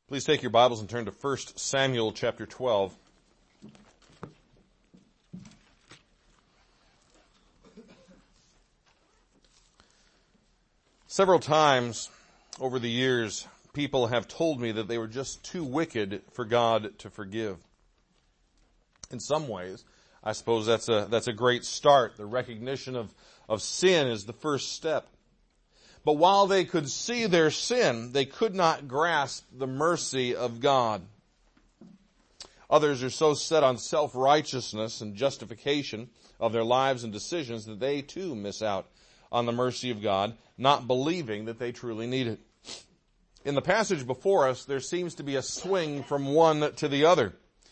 Please take your Bibles and turn to 1 Samuel chapter 12. Several times over the years, people have told me that they were just too wicked for God to forgive. In some ways, I suppose that's a great start. The recognition of sin is the first step. But while they could see their sin, they could not grasp the mercy of God. Others are so set on self-righteousness and justification of their lives and decisions that they too miss out on the mercy of God, not believing that they truly need it. In the passage before us, there seems to be a swing from one to the other,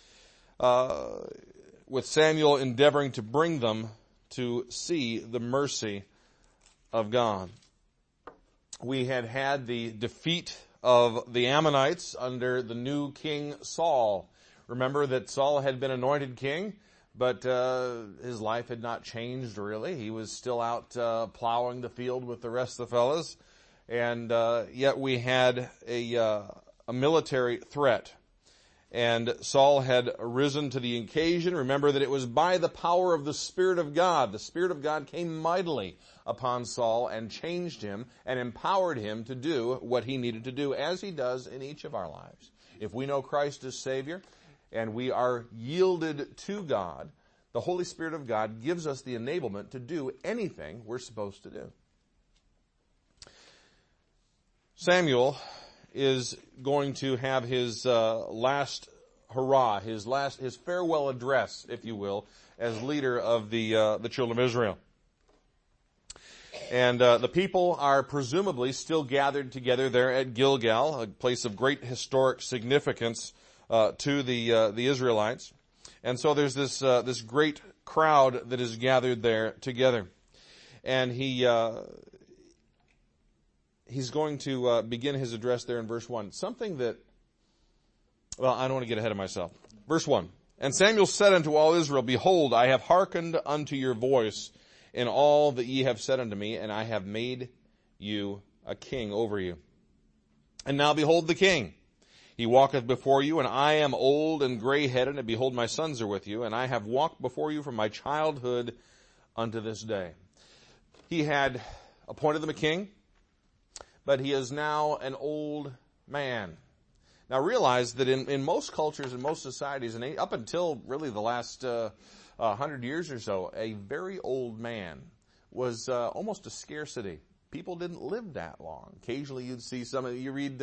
with Samuel endeavoring to bring them to see the mercy of God. We had the defeat of the Ammonites under the new king Saul. Remember that Saul had been anointed king, but his life had not changed really. He was still out plowing the field with the rest of the fellas. And yet we had a military threat. And Saul had risen to the occasion. Remember that it was by the power of the Spirit of God. The Spirit of God came mightily upon Saul and changed him and empowered him to do what he needed to do, as he does in each of our lives. If we know Christ as Savior and we are yielded to God, the Holy Spirit of God gives us the enablement to do anything we're supposed to do. Samuel is going to have his last hurrah, his farewell address, if you will, as leader of the children of Israel. And the people are presumably still gathered together there at Gilgal, a place of great historic significance to the Israelites. And so there's this great crowd that is gathered there together. And he's going to begin his address there in verse 1. Something that, well, I don't want to get ahead of myself. Verse 1. And Samuel said unto all Israel, Behold, I have hearkened unto your voice in all that ye have said unto me, and I have made you a king over you. And now behold the king. He walketh before you, and I am old and gray-headed, and behold my sons are with you, and I have walked before you from my childhood unto this day. He had appointed them a king, but he is now an old man. Now realize that in most cultures and most societies, and up until really the last 100 years or so, a very old man was almost a scarcity. People didn't live that long. Occasionally you'd see you read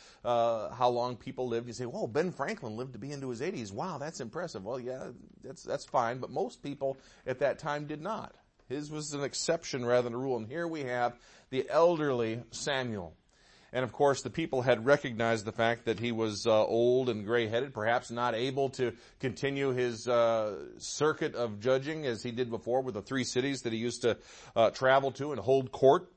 how long people lived. You say, well, Ben Franklin lived to be into his 80s. Wow, that's impressive. Well, yeah, that's fine, but most people at that time did not. His was an exception rather than a rule. And here we have the elderly Samuel. And of course, the people had recognized the fact that he was old and gray-headed, perhaps not able to continue his circuit of judging as he did before with the 3 cities that he used to travel to and hold court.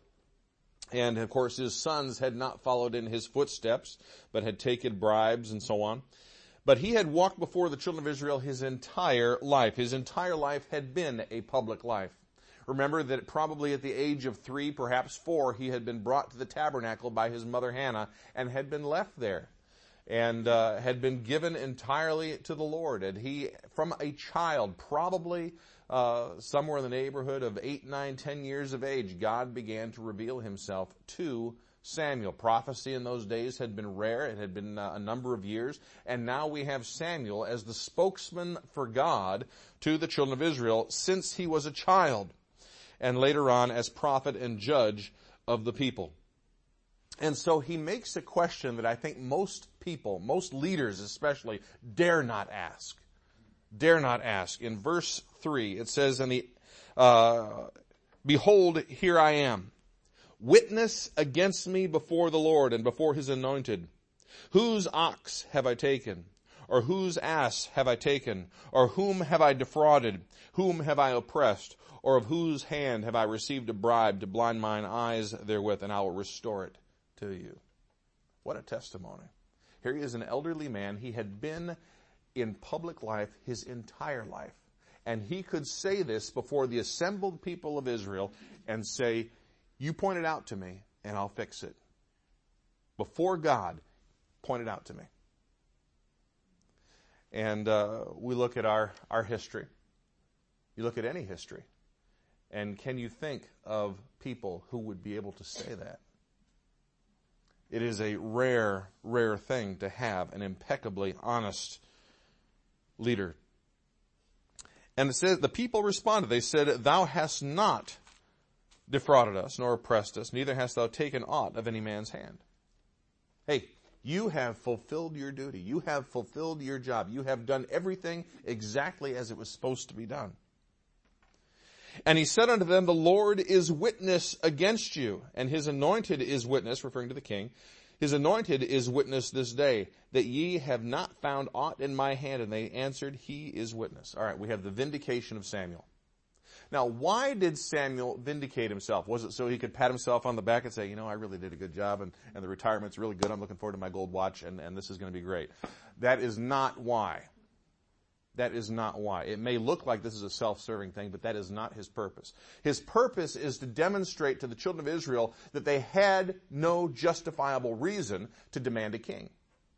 And of course, his sons had not followed in his footsteps, but had taken bribes and so on. But he had walked before the children of Israel his entire life. His entire life had been a public life. Remember that probably at the age of 3, perhaps 4, he had been brought to the tabernacle by his mother Hannah and had been left there and had been given entirely to the Lord. And he, from a child, probably somewhere in the neighborhood of 8, 9, 10 years of age, God began to reveal himself to Samuel. Prophecy in those days had been rare. It had been a number of years. And now we have Samuel as the spokesman for God to the children of Israel since he was a child, and later on as prophet and judge of the people. And so he makes a question that I think most people, most leaders especially, dare not ask. Dare not ask. In verse 3, it says, Behold, here I am. Witness against me before the Lord and before his anointed. Whose ox have I taken? Or whose ass have I taken? Or whom have I defrauded? Whom have I oppressed? Or of whose hand have I received a bribe to blind mine eyes therewith, and I will restore it to you. What a testimony. Here he is, an elderly man. He had been in public life his entire life. And he could say this before the assembled people of Israel and say, you point it out to me and I'll fix it. Before God, pointed out to me. And we look at our history. You look at any history. And can you think of people who would be able to say that? It is a rare, rare thing to have an impeccably honest leader. And it says, the people responded. They said, "Thou hast not defrauded us, nor oppressed us, neither hast thou taken aught of any man's hand." Hey, you have fulfilled your duty. You have fulfilled your job. You have done everything exactly as it was supposed to be done. And he said unto them, "The Lord is witness against you, and his anointed is witness," referring to the king, "his anointed is witness this day, that ye have not found aught in my hand." And they answered, "He is witness." All right, we have the vindication of Samuel. Now, why did Samuel vindicate himself? Was it so he could pat himself on the back and say, I really did a good job, and the retirement's really good. I'm looking forward to my gold watch, and this is going to be great. That is not why. That is not why. It may look like this is a self-serving thing, but that is not his purpose. His purpose is to demonstrate to the children of Israel that they had no justifiable reason to demand a king.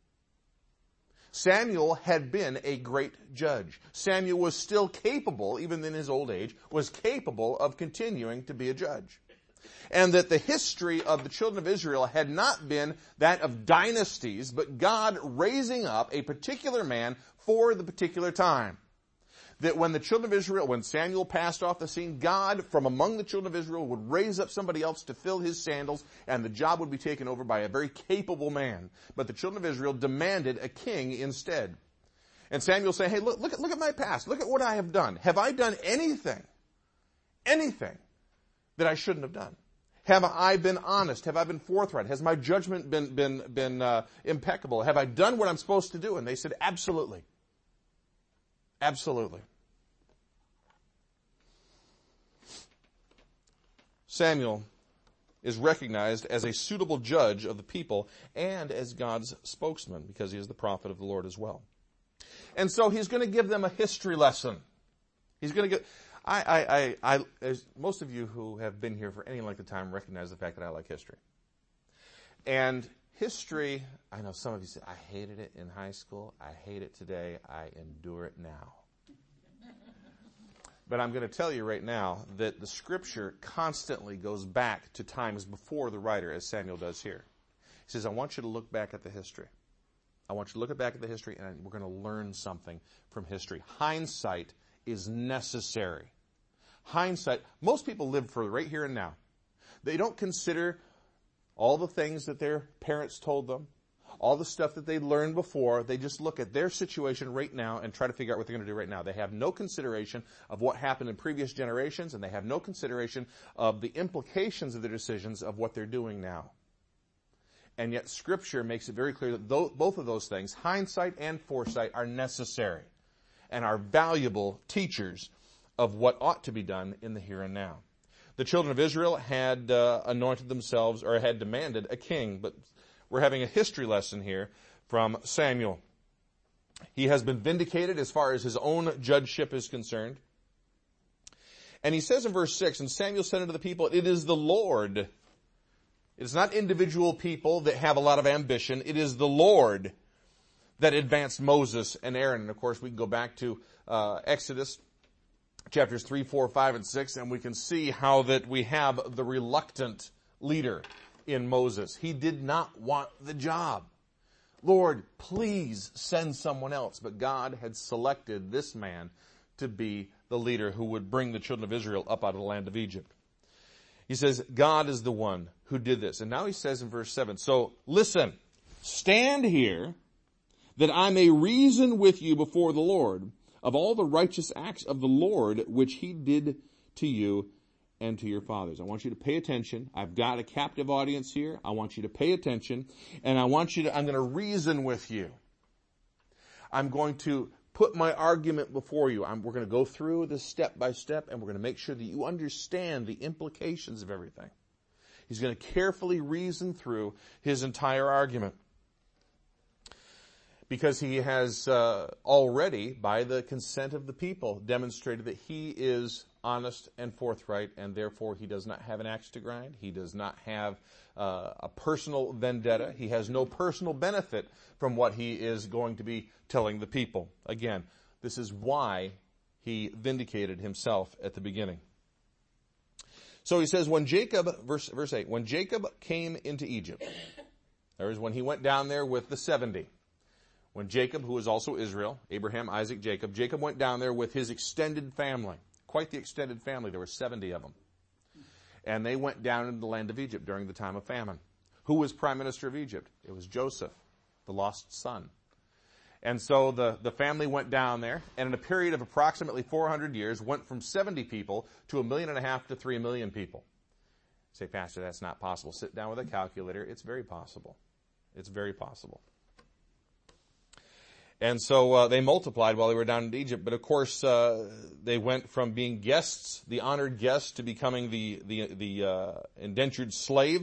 Samuel had been a great judge. Samuel was still capable, even in his old age, was capable of continuing to be a judge. And that the history of the children of Israel had not been that of dynasties, but God raising up a particular man for the particular time. That when the children of Israel, when Samuel passed off the scene, God from among the children of Israel would raise up somebody else to fill his sandals, and the job would be taken over by a very capable man. But the children of Israel demanded a king instead. And Samuel said, "Hey, look at my past. Look at what I have done. Have I done anything that I shouldn't have done? Have I been honest? Have I been forthright? Has my judgment been impeccable? Have I done what I'm supposed to do?" And they said, "Absolutely. Absolutely." Samuel is recognized as a suitable judge of the people and as God's spokesman, because he is the prophet of the Lord as well. And so he's going to give them a history lesson. He's going to get... as most of you who have been here for any length of time recognize the fact that I like history. And history, I know some of you say, "I hated it in high school. I hate it today. I endure it now." But I'm going to tell you right now that the Scripture constantly goes back to times before the writer, as Samuel does here. He says, "I want you to look back at the history. I want you to look back at the history, and we're going to learn something from history." Hindsight is necessary. Hindsight, most people live for right here and now. They don't consider all the things that their parents told them, all the stuff that they learned before. They just look at their situation right now and try to figure out what they're going to do right now. They have no consideration of what happened in previous generations, and they have no consideration of the implications of their decisions of what they're doing now. And yet Scripture makes it very clear that both of those things, hindsight and foresight, are necessary and are valuable teachers of what ought to be done in the here and now. The children of Israel had anointed themselves, or had demanded a king, but we're having a history lesson here from Samuel. He has been vindicated as far as his own judgeship is concerned. And he says in verse 6, "And Samuel said unto the people, It is the Lord." It is not individual people that have a lot of ambition. It is the Lord that advanced Moses and Aaron. And of course, we can go back to Exodus chapters 3, 4, 5, and 6, and we can see how that we have the reluctant leader in Moses. He did not want the job. "Lord, please send someone else." But God had selected this man to be the leader who would bring the children of Israel up out of the land of Egypt. He says, God is the one who did this. And now he says in verse 7, "So listen, stand here, that I may reason with you before the Lord of all the righteous acts of the Lord which he did to you and to your fathers." I want you to pay attention. I've got a captive audience here. I want you to pay attention, and I'm going to reason with you. I'm going to put my argument before you. We're going to go through this step by step, and we're going to make sure that you understand the implications of everything. He's going to carefully reason through his entire argument, because he has already, by the consent of the people, demonstrated that he is honest and forthright, and therefore he does not have an axe to grind. He does not have a personal vendetta. He has no personal benefit from what he is going to be telling the people. Again, this is why he vindicated himself at the beginning. So he says, when Jacob, verse 8, when Jacob came into Egypt, there is when he went down there with the 70. When Jacob, who was also Israel, Abraham, Isaac, Jacob went down there with his extended family. Quite the extended family. There were 70 of them. And they went down into the land of Egypt during the time of famine. Who was prime minister of Egypt? It was Joseph, the lost son. And so the family went down there, and in a period of approximately 400 years, went from 70 people to 1.5 million to 3 million people. Say, Pastor, that's not possible. Sit down with a calculator. It's very possible. It's very possible. And so they multiplied while they were down in Egypt. But of course, they went from being guests, the honored guests, to becoming the indentured slave.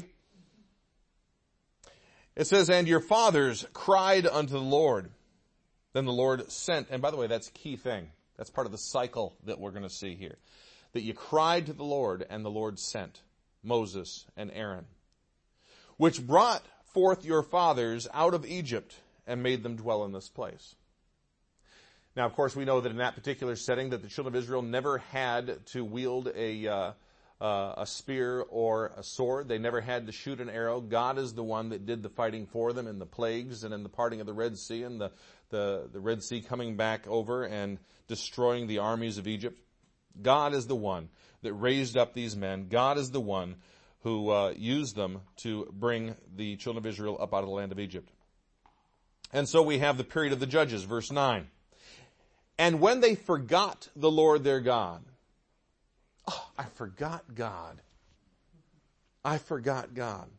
It says, and your fathers cried unto the Lord. Then the Lord sent, and by the way, that's a key thing. That's part of the cycle that we're going to see here. That you cried to the Lord, and the Lord sent Moses and Aaron, which brought forth your fathers out of Egypt and made them dwell in this place. Now, of course, we know that in that particular setting that the children of Israel never had to wield a spear or a sword. They never had to shoot an arrow. God is the one that did the fighting for them in the plagues and in the parting of the Red Sea and the Red Sea coming back over and destroying the armies of Egypt. God is the one that raised up these men. God is the one who used them to bring the children of Israel up out of the land of Egypt. And so we have the period of the Judges, verse 9. And when they forgot the Lord their God. Oh, I forgot God. I forgot God.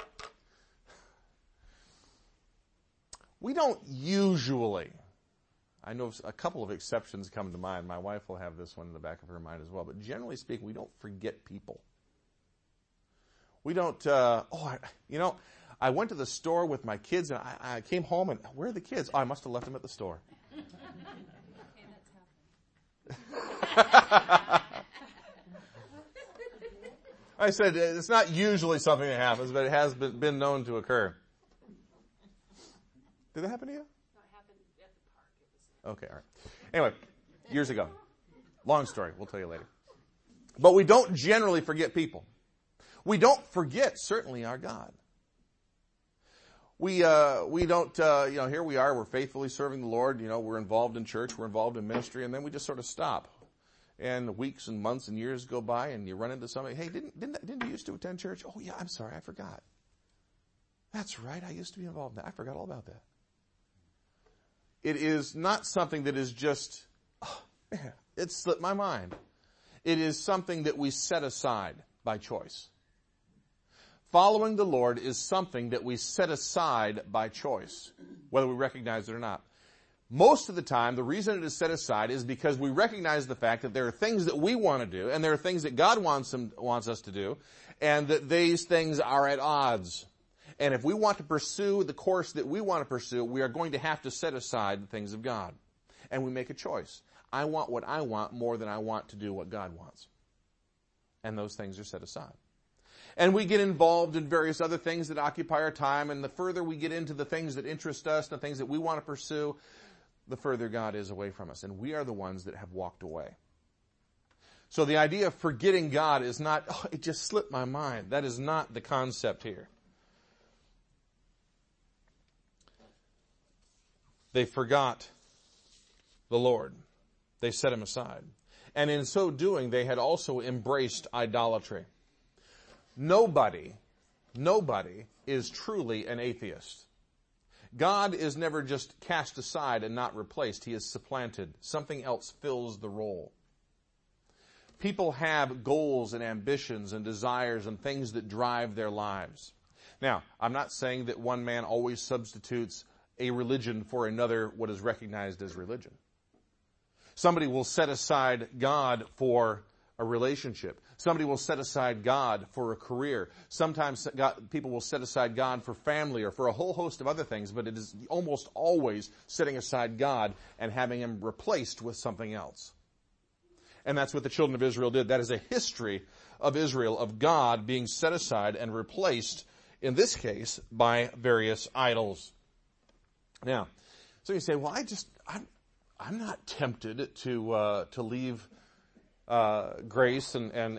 We don't usually, I know a couple of exceptions come to mind. My wife will have this one in the back of her mind as well. But generally speaking, we don't forget people. We don't, I went to the store with my kids and I came home and where are the kids? Oh, I must have left them at the store. I said, it's not usually something that happens, but it has been known to occur. Did that happen to you? No, it happened at the park. Okay, all right. Anyway, years ago. Long story. We'll tell you later. But we don't generally forget people. We don't forget, certainly, our God. We don't, here we are, we're faithfully serving the Lord, we're involved in church, we're involved in ministry, and then we just sort of stop. And weeks and months and years go by and you run into somebody, hey, didn't you used to attend church? Oh yeah, I'm sorry, I forgot. That's right, I used to be involved in that. I forgot all about that. It is not something that is just, it slipped my mind. It is something that we set aside by choice. Following the Lord is something that we set aside by choice, whether we recognize it or not. Most of the time, the reason it is set aside is because we recognize the fact that there are things that we want to do, and there are things that God wants us to do, and that these things are at odds. And if we want to pursue the course that we want to pursue, we are going to have to set aside the things of God. And we make a choice. I want what I want more than I want to do what God wants. And those things are set aside. And we get involved in various other things that occupy our time, and the further we get into the things that interest us, the things that we want to pursue, the further God is away from us. And we are the ones that have walked away. So the idea of forgetting God is not, it just slipped my mind. That is not the concept here. They forgot the Lord. They set him aside. And in so doing, they had also embraced idolatry. Nobody is truly an atheist. God is never just cast aside and not replaced. He is supplanted. Something else fills the role. People have goals and ambitions and desires and things that drive their lives. Now, I'm not saying that one man always substitutes a religion for another, what is recognized as religion. Somebody will set aside God for a relationship. Somebody will set aside God for a career. Sometimes people will set aside God for family or for a whole host of other things, but it is almost always setting aside God and having him replaced with something else. And that's what the children of Israel did. That is a history of Israel, of God being set aside and replaced, in this case, by various idols. Now, so you say, well, I'm not tempted to leave grace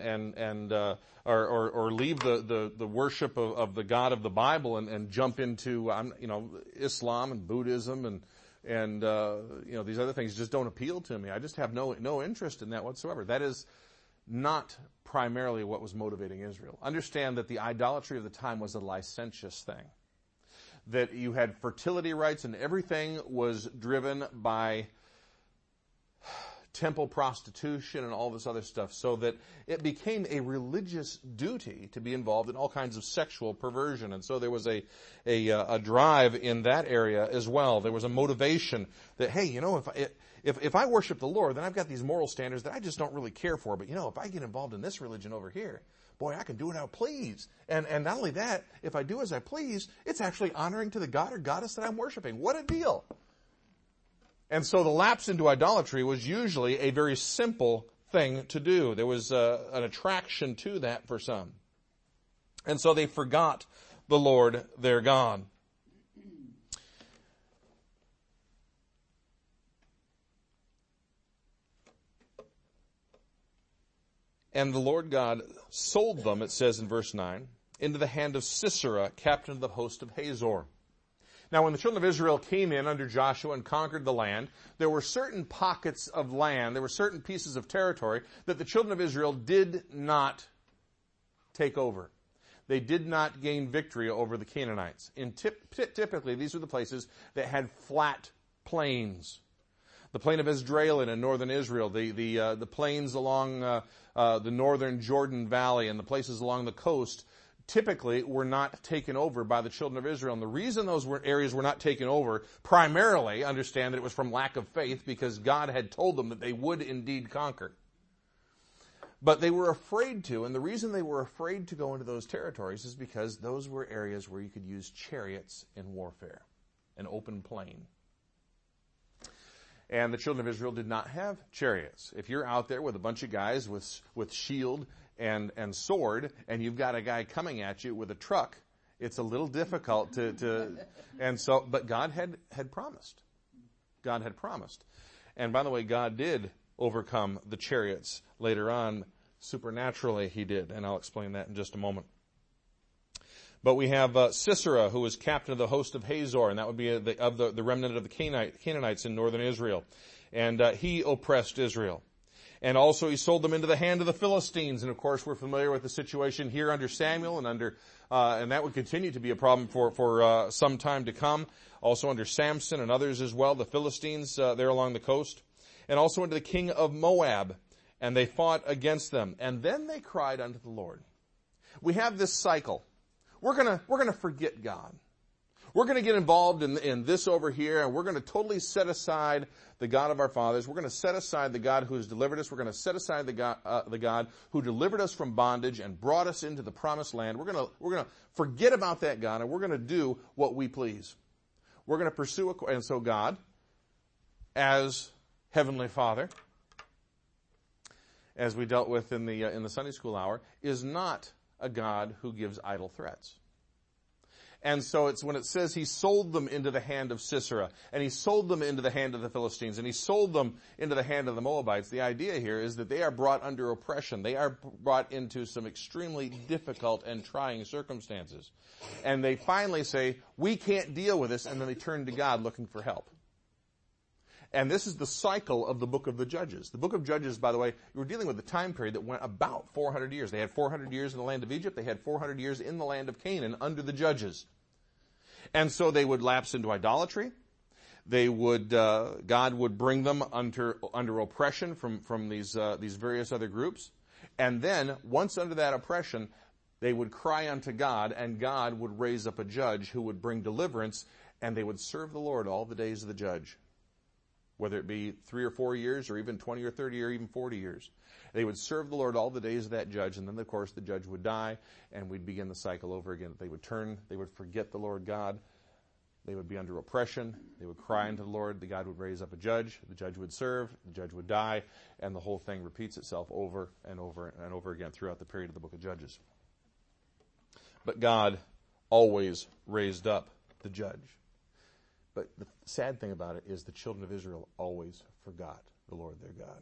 or leave the worship of the God of the Bible and jump into Islam and Buddhism and these other things just don't appeal to me. I just have no interest in that whatsoever. That is not primarily what was motivating Israel. Understand that the idolatry of the time was a licentious thing. That you had fertility rites and everything was driven by temple prostitution and all this other stuff, so that it became a religious duty to be involved in all kinds of sexual perversion. And so there was a drive in that area as well. There was a motivation that, hey, if I worship the Lord, then I've got these moral standards that I just don't really care for. But if I get involved in this religion over here, boy, I can do what I please. And not only that, if I do as I please, it's actually honoring to the God or goddess that I'm worshiping. What a deal. And so the lapse into idolatry was usually a very simple thing to do. There was an attraction to that for some. And so they forgot the Lord their God. And the Lord God sold them, it says in verse 9, into the hand of Sisera, captain of the host of Hazor. Now, when the children of Israel came in under Joshua and conquered the land, there were certain pockets of land, there were certain pieces of territory that the children of Israel did not take over. They did not gain victory over the Canaanites. Typically, these were the places that had flat plains. The plain of Esdraelon in northern Israel, the plains along the northern Jordan Valley and the places along the coast typically were not taken over by the children of Israel. And the reason those areas were not taken over, primarily, understand that it was from lack of faith, because God had told them that they would indeed conquer. But they were afraid to, and the reason they were afraid to go into those territories is because those were areas where you could use chariots in warfare, an open plain. And the children of Israel did not have chariots. If you're out there with a bunch of guys with shield and sword, and you've got a guy coming at you with a truck, it's a little difficult but God had promised. God had promised. And by the way, God did overcome the chariots later on. Supernaturally, he did. And I'll explain that in just a moment. But we have Sisera, who was captain of the host of Hazor, and that would be the remnant of the Canaanites in northern Israel. And he oppressed Israel. And also he sold them into the hand of the Philistines. And of course we're familiar with the situation here under Samuel and that would continue to be a problem for some time to come. Also under Samson and others as well, the Philistines there along the coast. And also under the king of Moab. And they fought against them. And then they cried unto the Lord. We have this cycle. We're gonna forget God. We're going to get involved in this over here, and we're going to totally set aside the God of our fathers. We're going to set aside the God who has delivered us. We're going to set aside the God who delivered us from bondage and brought us into the promised land. We're going to forget about that God, and we're going to do what we please. We're going to pursue and so God, as Heavenly Father, as we dealt with in the Sunday school hour, is not a God who gives idle threats. And so it's when it says he sold them into the hand of Sisera, and he sold them into the hand of the Philistines, and he sold them into the hand of the Moabites, the idea here is that they are brought under oppression. They are brought into some extremely difficult and trying circumstances. And they finally say, we can't deal with this, and then they turn to God looking for help. And this is the cycle of the book of the Judges. The book of Judges, by the way, we're dealing with a time period that went about 400 years. They had 400 years in the land of Egypt. They had 400 years in the land of Canaan under the Judges. And so they would lapse into idolatry. They would, God would bring them under oppression from these various other groups. And then, once under that oppression, they would cry unto God, and God would raise up a judge who would bring deliverance, and they would serve the Lord all the days of the judge. Whether it be 3 or 4 years, or even 20 or 30 or even 40 years. They would serve the Lord all the days of that judge, and then, of course, the judge would die, and we'd begin the cycle over again. They would forget the Lord God, They would be under oppression. They would cry unto the Lord. The God would raise up a judge. The judge would serve. The judge would die. And the whole thing repeats itself over and over and over again throughout the period of the book of Judges. But God always raised up the judge. But the sad thing about it is the children of Israel always forgot the Lord their God.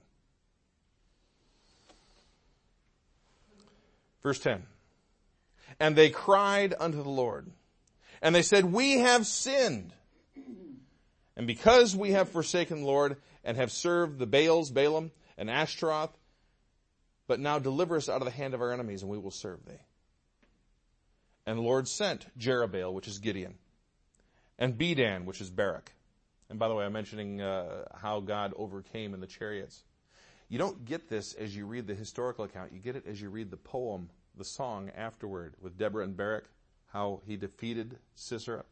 Verse 10. And they cried unto the Lord. And they said, we have sinned. And because we have forsaken the Lord and have served the Baals, Balaam, and Ashtaroth, but now deliver us out of the hand of our enemies, and we will serve thee. And the Lord sent Jerubbaal, which is Gideon, and Bedan, which is Barak. And by the way, I'm mentioning how God overcame in the chariots. You don't get this as you read the historical account. You get it as you read the poem, the song afterward, with Deborah and Barak, how he defeated Sisera.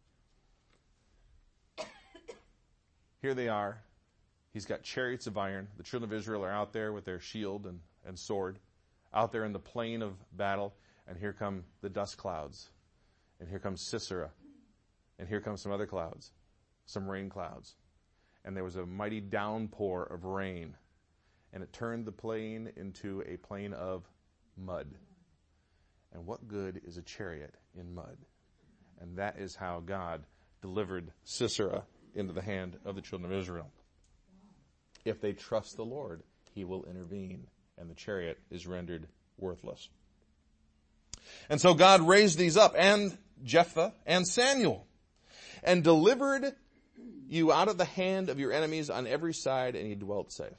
Here they are. He's got chariots of iron. The children of Israel are out there with their shield and sword, out there in the plain of battle. And here come the dust clouds. And here comes Sisera. And here comes some other clouds, some rain clouds. And there was a mighty downpour of rain. And it turned the plain into a plain of mud. And what good is a chariot in mud? And that is how God delivered Sisera into the hand of the children of Israel. If they trust the Lord, he will intervene, and the chariot is rendered worthless. And so God raised these up, and Jephthah and Samuel, and delivered you out of the hand of your enemies on every side, and you dwelt safe.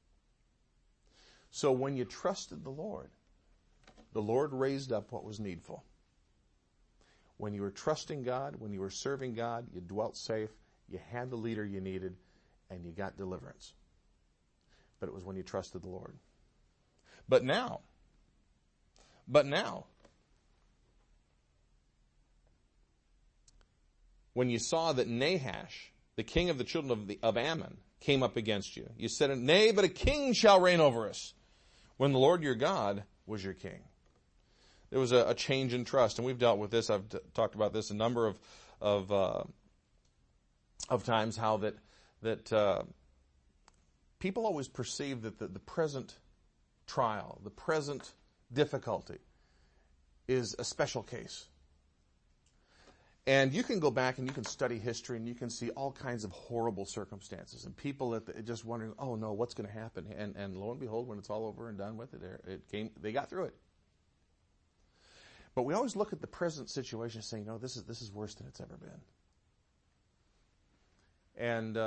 So when you trusted the Lord raised up what was needful. When you were trusting God, when you were serving God, you dwelt safe, you had the leader you needed, and you got deliverance. But it was when you trusted the Lord. But now, when you saw that Nahash, the king of the children of Ammon, came up against you, you said, nay, but a king shall reign over us, when the Lord your God was your king. There was a change in trust, and we've dealt with this. I've talked about this a number of times, how that people always perceive that the present trial, the present difficulty, is a special case. And you can go back and you can study history and you can see all kinds of horrible circumstances and people just wondering, oh no, what's going to happen? And lo and behold, when it's all over and done with they got through it. But we always look at the present situation saying, no, this is worse than it's ever been. And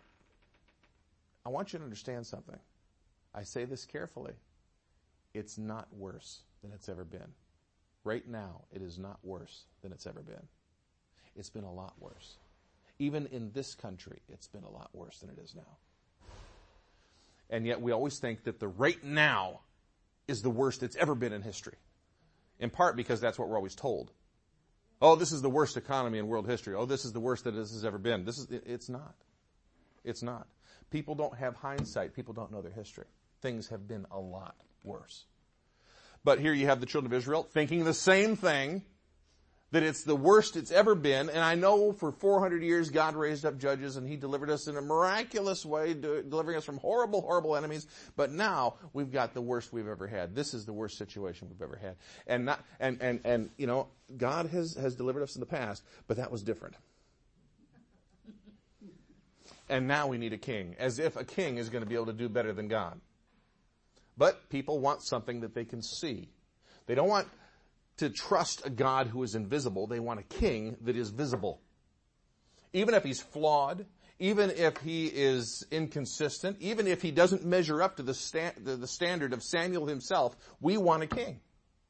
I want you to understand something. I say this carefully. It's not worse than it's ever been. Right now, it is not worse than it's ever been. It's been a lot worse. Even in this country, it's been a lot worse than it is now. And yet we always think that the right now is the worst it's ever been in history. In part because that's what we're always told. Oh, this is the worst economy in world history. Oh, this is the worst that this has ever been. It's not. It's not. People don't have hindsight. People don't know their history. Things have been a lot worse. But here you have the children of Israel thinking the same thing, that it's the worst it's ever been. And I know for 400 years God raised up judges and he delivered us in a miraculous way, delivering us from horrible, horrible enemies. But now we've got the worst we've ever had. This is the worst situation we've ever had. And you know, God has delivered us in the past, but that was different. And now we need a king, as if a king is going to be able to do better than God. But people want something that they can see. They don't want to trust a God who is invisible. They want a king that is visible. Even if he's flawed, even if he is inconsistent, even if he doesn't measure up to the standard of Samuel himself, we want a king.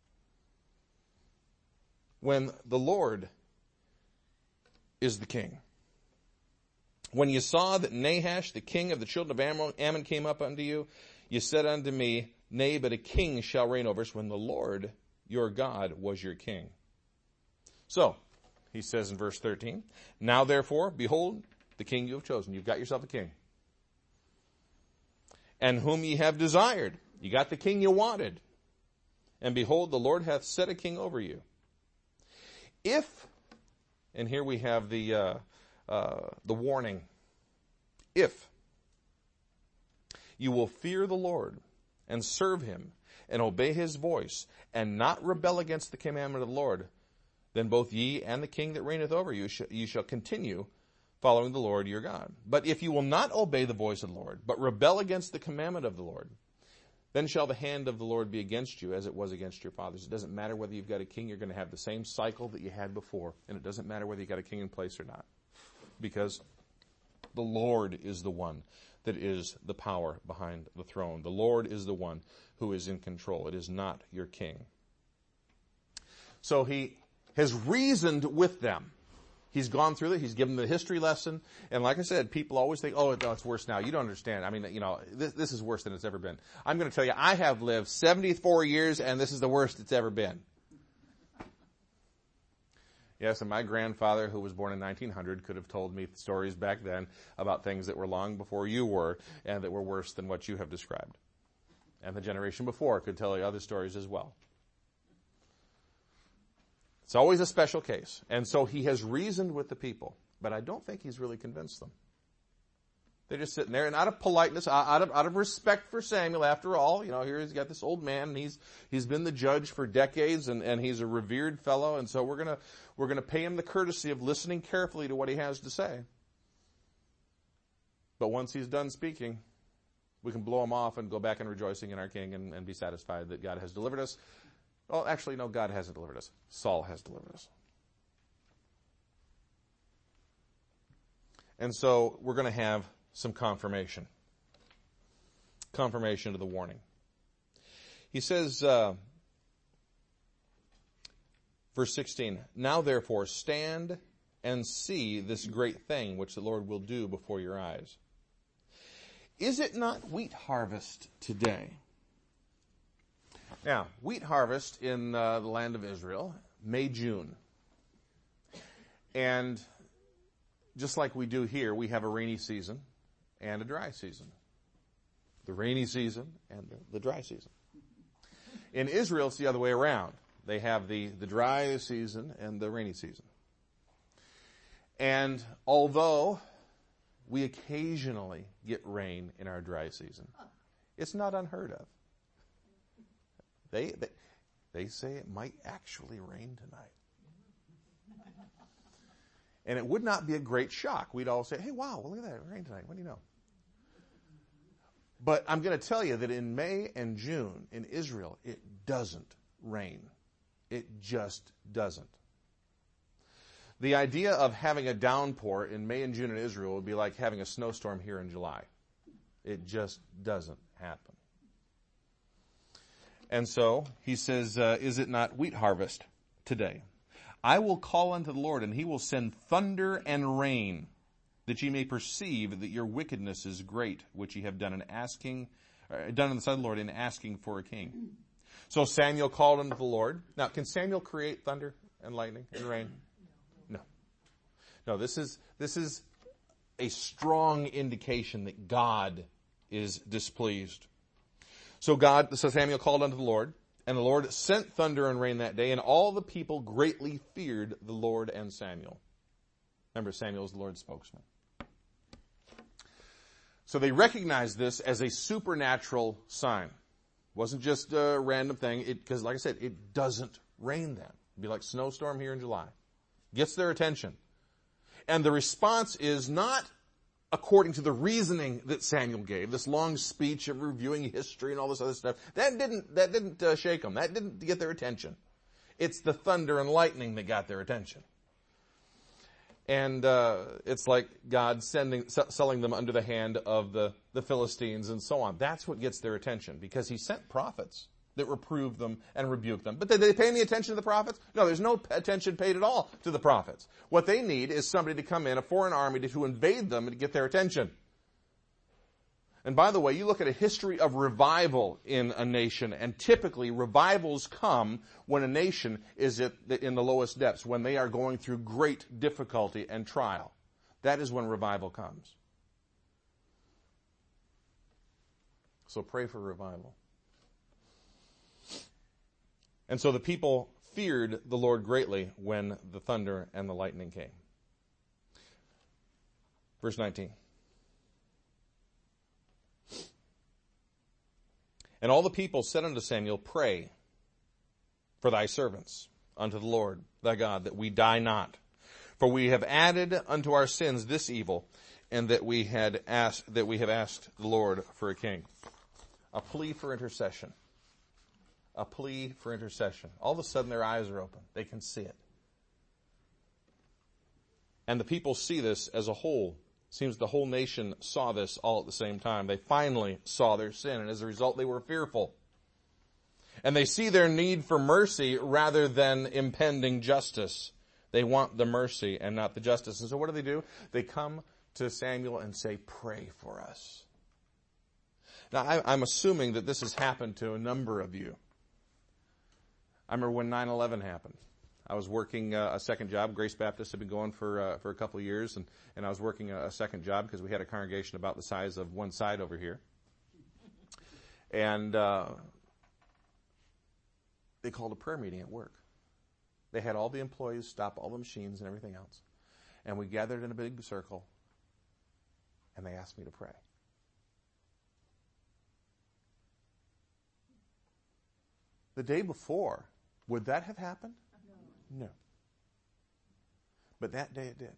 When the Lord is the king. When you saw that Nahash, the king of the children of Ammon, came up unto you, you said unto me, nay, but a king shall reign over us, when the Lord your God was your king. So, he says in verse 13, now therefore, behold, the king you have chosen. You've got yourself a king. And whom ye have desired. You got the king you wanted. And behold, the Lord hath set a king over you. If And here we have the warning. If you will fear the Lord and serve him and obey his voice and not rebel against the commandment of the Lord, then both ye and the king that reigneth over you shall continue following the Lord your God. But if you will not obey the voice of the Lord, but rebel against the commandment of the Lord, then shall the hand of the Lord be against you as it was against your fathers. It doesn't matter whether you've got a king, you're going to have the same cycle that you had before. And it doesn't matter whether you've got a king in place or not. Because the Lord is the one that is the power behind the throne. The Lord is the one who is in control. It is not your king. So he has reasoned with them. He's gone through it. He's given the history lesson. And like I said, people always think, oh, it's worse now. You don't understand. I mean, this is worse than it's ever been. I'm going to tell you, I have lived 74 years, and this is the worst it's ever been. Yes, and my grandfather, who was born in 1900, could have told me stories back then about things that were long before you were, and that were worse than what you have described. And the generation before could tell you other stories as well. It's always a special case. And so he has reasoned with the people, but I don't think he's really convinced them. They're just sitting there, and out of politeness, out of respect for Samuel, after all, here he's got this old man, and he's been the judge for decades, and he's a revered fellow, and so we're gonna pay him the courtesy of listening carefully to what he has to say. But once he's done speaking, we can blow him off and go back and rejoicing in our king and be satisfied that God has delivered us. Well, actually, no, God hasn't delivered us. Saul has delivered us. And so we're going to have some confirmation. Confirmation of the warning. He says, verse 16, now therefore stand and see this great thing which the Lord will do before your eyes. Is it not wheat harvest today? Now, wheat harvest in the land of Israel, May, June. And just like we do here, we have a rainy season and a dry season. The rainy season and the dry season. In Israel, it's the other way around. They have the dry season and the rainy season. And although we occasionally get rain in our dry season, it's not unheard of. They say it might actually rain tonight. And it would not be a great shock. We'd all say, hey, wow, well, look at that, rain tonight. What do you know? But I'm going to tell you that in May and June in Israel, it doesn't rain. It just doesn't. The idea of having a downpour in May and June in Israel would be like having a snowstorm here in July. It just doesn't happen. And so he says, is it not wheat harvest today? I will call unto the Lord, and he will send thunder and rain, that ye may perceive that your wickedness is great, which ye have done in done in the sight of the Lord in asking for a king. So Samuel called unto the Lord. Now, can Samuel create thunder and lightning and rain? No. No, this is a strong indication that God is displeased. So Samuel called unto the Lord, and the Lord sent thunder and rain that day, and all the people greatly feared the Lord and Samuel. Remember, Samuel is the Lord's spokesman. So they recognized this as a supernatural sign. It wasn't just a random thing, because like I said, it doesn't rain then. It'd be like snowstorm here in July. Gets their attention. And the response is not according to the reasoning that Samuel gave, this long speech of reviewing history and all this other stuff. That didn't shake them. That didn't get their attention. It's the thunder and lightning that got their attention. And it's like God selling them under the hand of the Philistines and so on. That's what gets their attention, because he sent prophets that reproved them and rebuked them. But did they pay any attention to the prophets? No, there's no attention paid at all to the prophets. What they need is somebody to come in, a foreign army, to invade them and to get their attention. And by the way, you look at a history of revival in a nation, and typically revivals come when a nation is in the lowest depths, when they are going through great difficulty and trial. That is when revival comes. So pray for revival. And so the people feared the Lord greatly when the thunder and the lightning came. Verse 19. And all the people said unto Samuel, Pray for thy servants unto the Lord thy God, that we die not. For we have added unto our sins this evil, and that we have asked the Lord for a king. A plea for intercession. A plea for intercession. All of a sudden their eyes are open. They can see it. And the people see this as a whole. It seems the whole nation saw this all at the same time. They finally saw their sin, and as a result they were fearful. And they see their need for mercy rather than impending justice. They want the mercy and not the justice. And so what do? They come to Samuel and say, Pray for us. Now, I'm assuming that this has happened to a number of you. I remember when 9/11 happened. I was working a second job. Grace Baptist had been going for a couple of years, and I was working a second job because we had a congregation about the size of one side over here. And they called a prayer meeting at work. They had all the employees stop all the machines and everything else. And we gathered in a big circle, and they asked me to pray. The day before, would that have happened? No. But that day it did.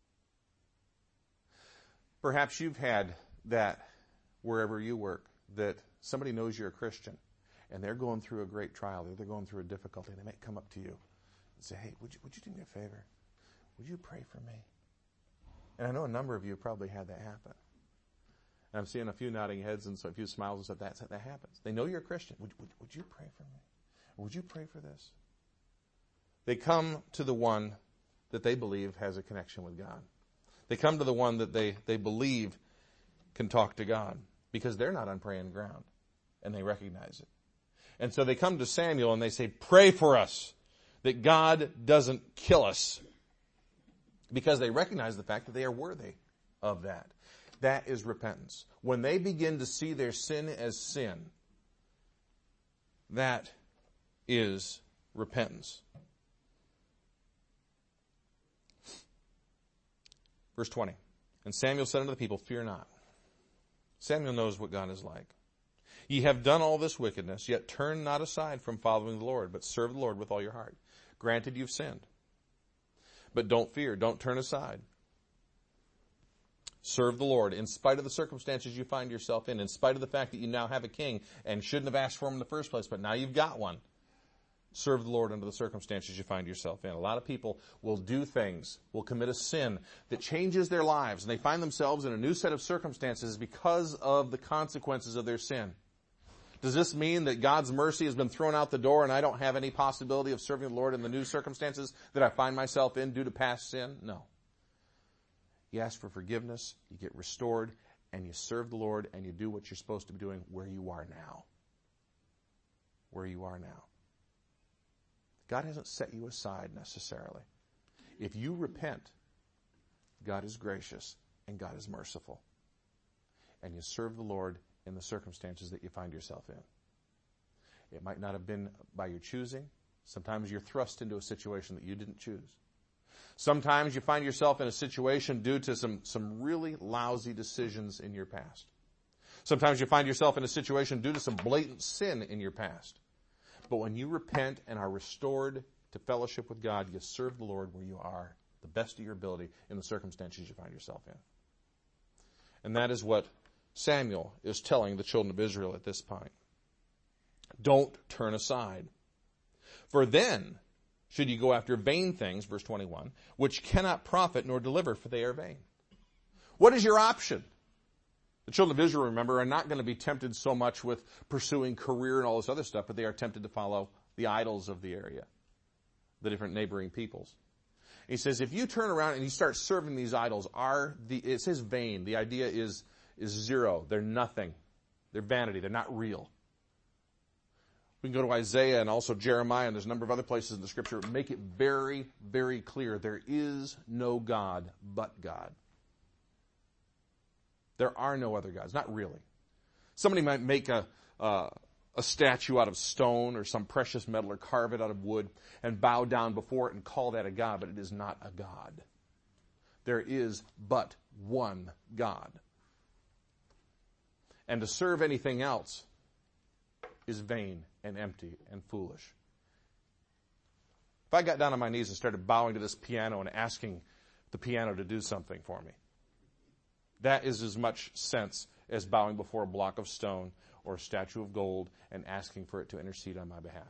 Perhaps you've had that wherever you work, that somebody knows you're a Christian, and they're going through a great trial, or they're going through a difficulty, and they might come up to you and say, Hey, would you do me a favor? Would you pray for me? And I know a number of you probably had that happen. And I'm seeing a few nodding heads and so a few smiles and stuff. That happens. They know you're a Christian. Would you pray for me? Or would you pray for this? They come to the one that they believe has a connection with God. They come to the one that they believe can talk to God, because they're not on praying ground, and they recognize it. And so they come to Samuel and they say, Pray for us that God doesn't kill us, because they recognize the fact that they are worthy of that. That is repentance. When they begin to see their sin as sin, that is repentance. Verse 20. And Samuel said unto the people, Fear not. Samuel knows what God is like. Ye have done all this wickedness, yet turn not aside from following the Lord, but serve the Lord with all your heart. Granted, you've sinned. But don't fear. Don't turn aside. Serve the Lord in spite of the circumstances you find yourself in spite of the fact that you now have a king and shouldn't have asked for him in the first place, but now you've got one. Serve the Lord under the circumstances you find yourself in. A lot of people will do things, will commit a sin that changes their lives, and they find themselves in a new set of circumstances because of the consequences of their sin. Does this mean that God's mercy has been thrown out the door and I don't have any possibility of serving the Lord in the new circumstances that I find myself in due to past sin? No. You ask for forgiveness, you get restored, and you serve the Lord, and you do what you're supposed to be doing where you are now. Where you are now. God hasn't set you aside necessarily. If you repent, God is gracious and God is merciful. And you serve the Lord in the circumstances that you find yourself in. It might not have been by your choosing. Sometimes you're thrust into a situation that you didn't choose. Sometimes you find yourself in a situation due to some really lousy decisions in your past. Sometimes you find yourself in a situation due to some blatant sin in your past. But when you repent and are restored to fellowship with God, you serve the Lord where you are, the best of your ability, in the circumstances you find yourself in. And that is what Samuel is telling the children of Israel at this point. Don't turn aside. For then should you go after vain things, verse 21, which cannot profit nor deliver, for they are vain. What is your option? The children of Israel, remember, are not going to be tempted so much with pursuing career and all this other stuff, but they are tempted to follow the idols of the area, the different neighboring peoples. He says, if you turn around and you start serving these idols, it says vain. The idea is zero. They're nothing. They're vanity. They're not real. We can go to Isaiah and also Jeremiah, and there's a number of other places in the Scripture that make it very, very clear. There is no God but God. There are no other gods. Not really. Somebody might make a a statue out of stone or some precious metal or carve it out of wood and bow down before it and call that a god, but it is not a god. There is but one God. And to serve anything else is vain and empty and foolish. If I got down on my knees and started bowing to this piano and asking the piano to do something for me, that is as much sense as bowing before a block of stone or a statue of gold and asking for it to intercede on my behalf.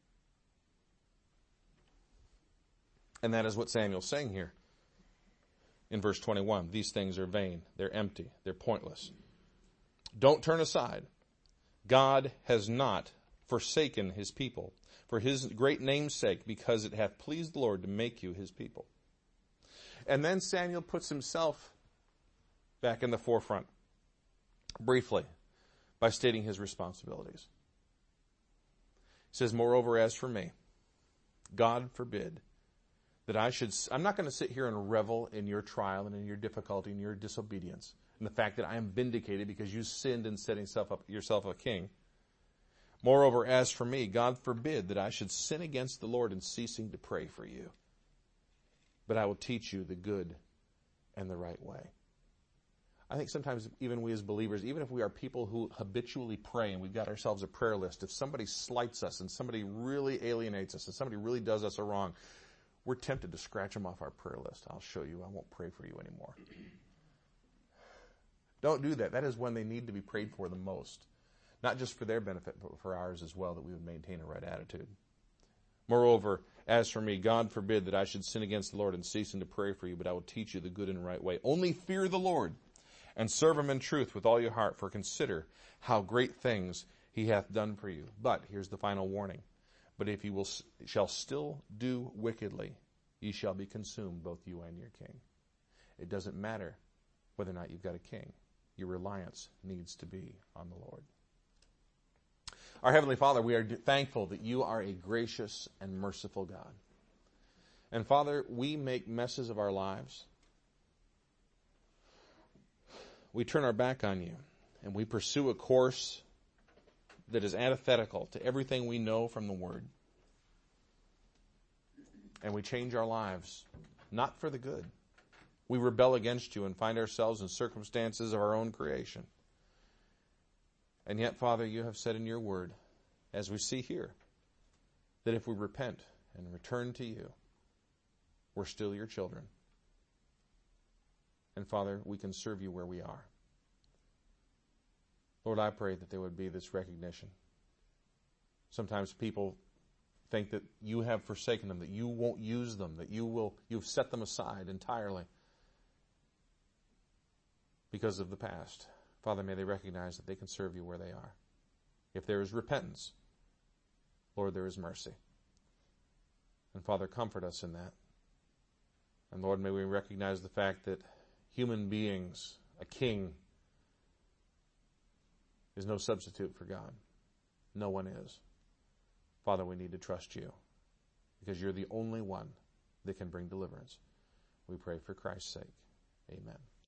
And that is what Samuel's saying here in verse 21. These things are vain, they're empty, they're pointless. Don't turn aside. God has not forsaken his people for his great name's sake, because it hath pleased the Lord to make you his people. And then Samuel puts himself back in the forefront, briefly, by stating his responsibilities. He says, moreover, as for me, God forbid that I'm not going to sit here and revel in your trial and in your difficulty and your disobedience, and the fact that I am vindicated because you sinned in setting yourself a king. Moreover, as for me, God forbid that I should sin against the Lord in ceasing to pray for you. But I will teach you the good and the right way. I think sometimes even we as believers, even if we are people who habitually pray and we've got ourselves a prayer list, if somebody slights us and somebody really alienates us and somebody really does us a wrong, we're tempted to scratch them off our prayer list. I'll show you. I won't pray for you anymore. Don't do that. That is when they need to be prayed for the most. Not just for their benefit, but for ours as well, that we would maintain a right attitude. Moreover, as for me, God forbid that I should sin against the Lord in ceasing to pray for you, but I will teach you the good and right way. Only fear the Lord and serve him in truth with all your heart, for consider how great things he hath done for you. But, here's the final warning, but if you shall still do wickedly, ye shall be consumed, both you and your king. It doesn't matter whether or not you've got a king. Your reliance needs to be on the Lord. Our Heavenly Father, we are thankful that you are a gracious and merciful God. And Father, we make messes of our lives. We turn our back on you, and we pursue a course that is antithetical to everything we know from the Word. And we change our lives, not for the good. We rebel against you and find ourselves in circumstances of our own creation. And yet, Father, you have said in your Word, as we see here, that if we repent and return to you, we're still your children. And Father, we can serve you where we are. Lord, I pray that there would be this recognition. Sometimes people think that you have forsaken them, that you won't use them, that you've set them aside entirely because of the past. Father, may they recognize that they can serve you where they are. If there is repentance, Lord, there is mercy. And Father, comfort us in that. And Lord, may we recognize the fact that human beings, a king, is no substitute for God. No one is. Father, we need to trust you because you're the only one that can bring deliverance. We pray for Christ's sake. Amen.